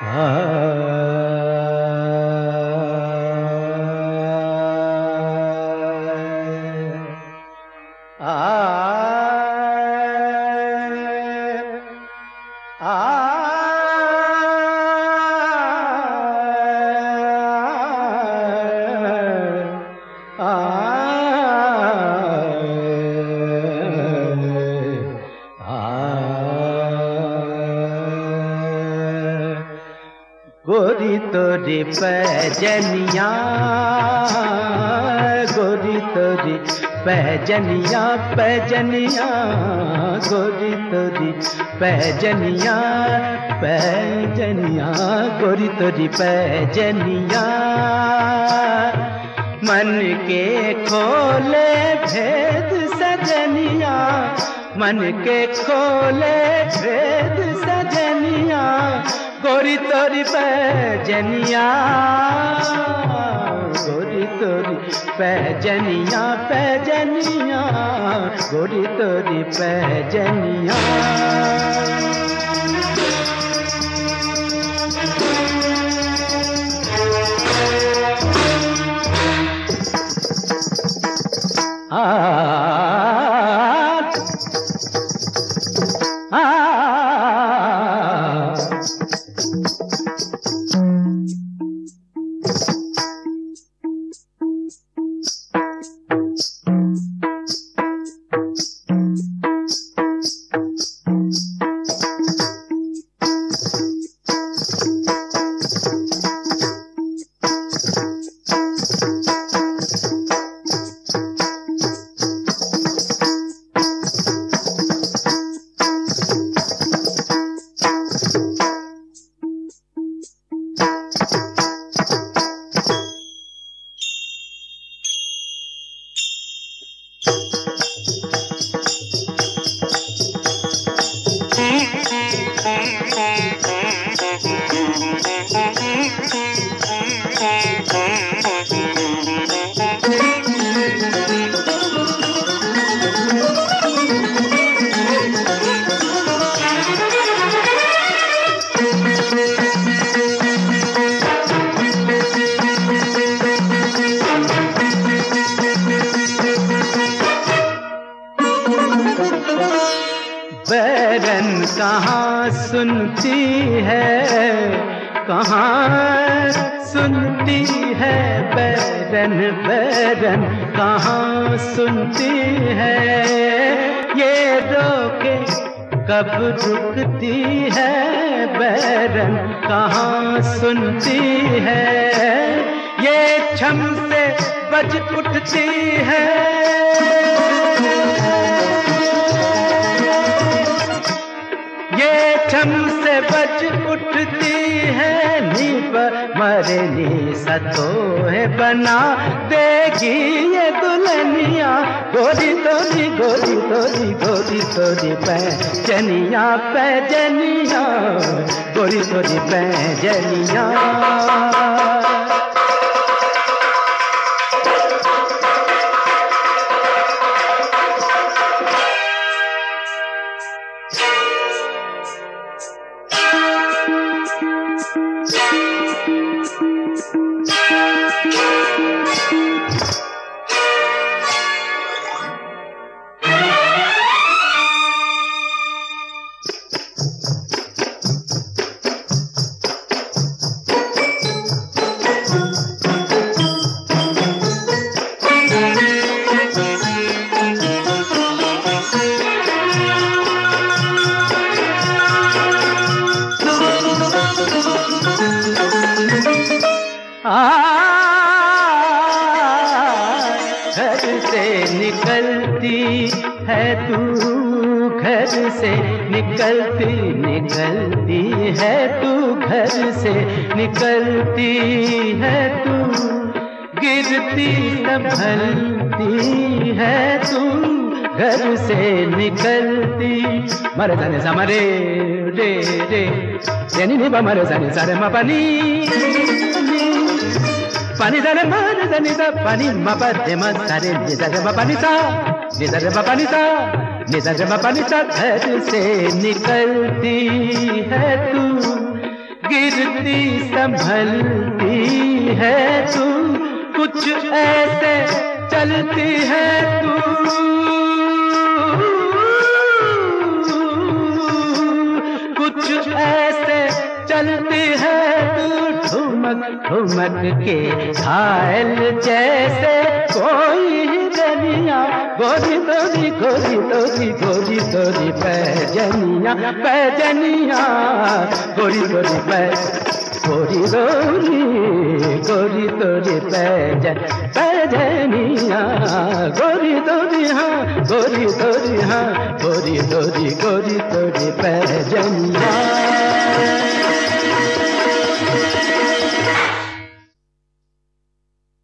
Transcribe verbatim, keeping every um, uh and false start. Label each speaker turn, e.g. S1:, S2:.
S1: गोरी तोरी पैजनिया, गोरी तोरी पैजनिया, पैजनिया, गोरी तोरी पैजनिया, पैजनिया, गोरी तोरी पैजनिया, मन के खोले भेद सजनिया, मन के खोले भेद सजनिया, गोरी तोरी पैजनिया, गोरी तोरी पैजनिया, पैजनिया, गोरी तोरी पैजनिया। आ आ बैरन कहाँ सुनती है, कहाँ सुनती है, बैरन बैरन कहाँ सुनती है, ये रोके कब रुकती है, बैरन कहाँ सुनती है, ये छम से बज उठती है, ये छम से बज उठती है, नी पर मरे नी सतो है बना देगी ये दुल्हनिया, गोरी तोरी गोरी तोरी गोरी तोरी पैजनिया, पैजनिया, गोरी तोरी पैजनिया। घर से निकलती है तू, घर से निकलती निकलती है तू, घर से निकलती है तू, गिरती संभलती है तू, घर से निकलती। मरे जाने सा मरे रे रे यानी नहीं मरे जाने सारे मा पानी पानी जाने मारे जाने सा पानी मा पदे मा सारे निजारे मा पानी सा निजारे मा पानी सा निजारे मा पानी सा। घर से निकलती है तू, गिरती संभलती है तू, कुछ ऐसे चलती है तू, कुछ ऐसे चलती है तू, ठुमक ठुमक के घायल जैसे कोई हिरनिया, गोरी तोरी गोरी तोरी गोरी तोरी पैजनिया पैजनिया, गोरी तोरी पै गोरी गोरी गोरी तोरी पैजन पैजनिया, गोरी तोरी हाँ गोरी तोरी हाँ गोरी तोरी गोरी तोरी पैजनिया।